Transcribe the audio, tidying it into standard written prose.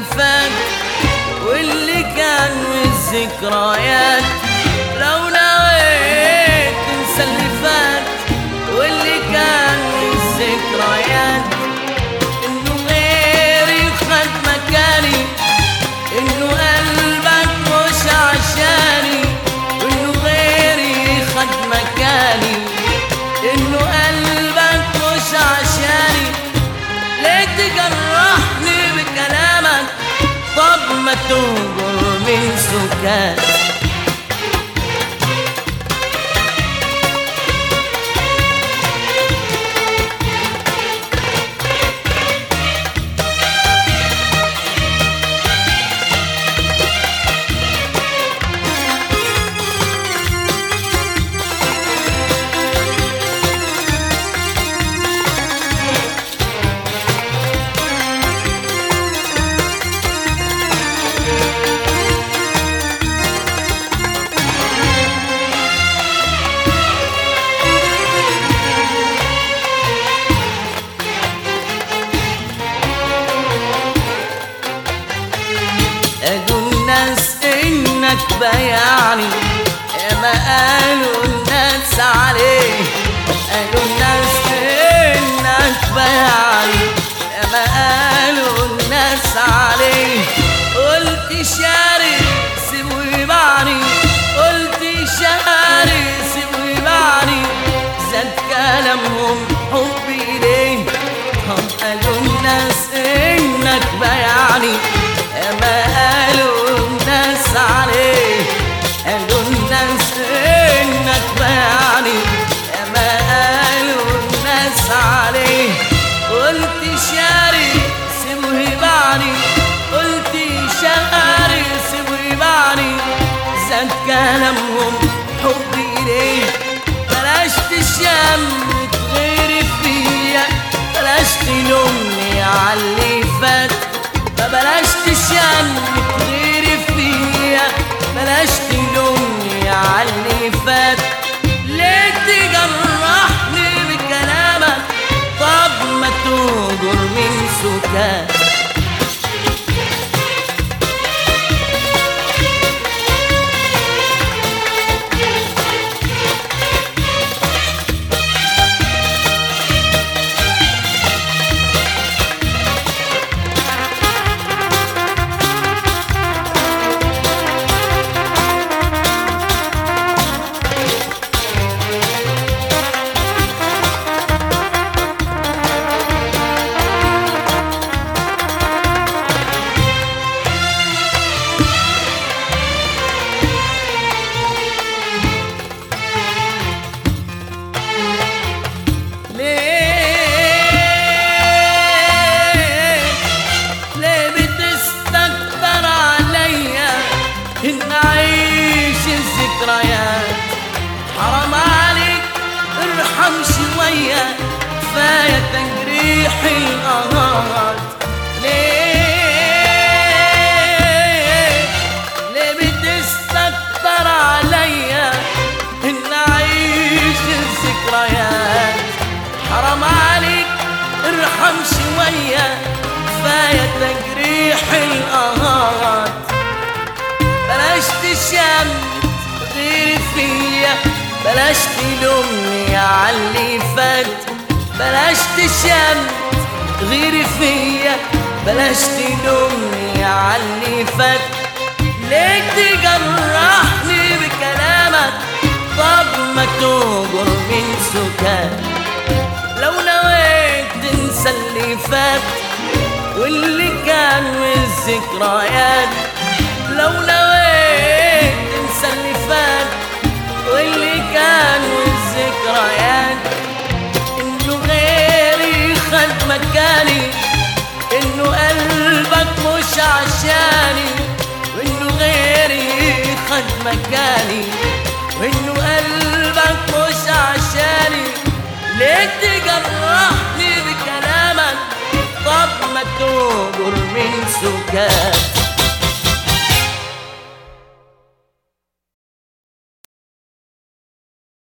فات واللي كان والذكريات. لو نويت تنسى اللي فات واللي كان والذكريات، انه غيري خد مكاني، انه قلبك مش عشاني، انه غيري خد مكاني، انه قلبك مش عشاني. ليه تجرحني بكلامك؟ طب ما تهجر من سكات. قالوا الناس انك بيعني، يا ما قالوا الناس عليه. قالوا الناس انك بيعني، يا ما قالوا الناس عليه. قلت شاري سيبوا يبعني، قلت شاري سيبوا يبعني، زاد كلامهم حبي ليه. قالوا الناس انك بيعني، يا ما قالوا الناس عليه. قالوا الناس انك بيعني، يا ما قالوا الناس عليه. قلت شاري سيبوا يبعني، قلت شاري سيبوا يبعني، زاد كلامهم حبي ليه. بلاش تشمت غيري فيا، بلاش تلومني عاللي فات، بلاش تشمت غيري فيا، بلاش تلومني عاللي فات. ليه تجرحني بكلامك؟ طب ما تهجر من سكات. إن أعيش الذكريات، حرام عليك ارحم شوية، كفاية تجريح القهار. ليه بتستكتر عليا؟ إن أعيش الذكريات، حرام عليك ارحم شوية، كفاية تجريح القهار. بلاش تشمت غيري فيا، بلاش تلومني عاللي فات، بلاش تشمت غيري فيا، بلاش تلومني عاللي فات. ليه تجرحني بكلامك؟ طب ما تهجر من سكات. لو نويت تنسى اللي فات واللي كان والذكريات، لو نويت تنسى اللي فات واللي كان والذكريات، انه غيري خد مكاني، انه قلبك مش عشاني، وانه غيري خد مكاني، وانه قلبك مش عشاني. ليه تجرحني بكلامك؟ طب ما تهجر من سكات.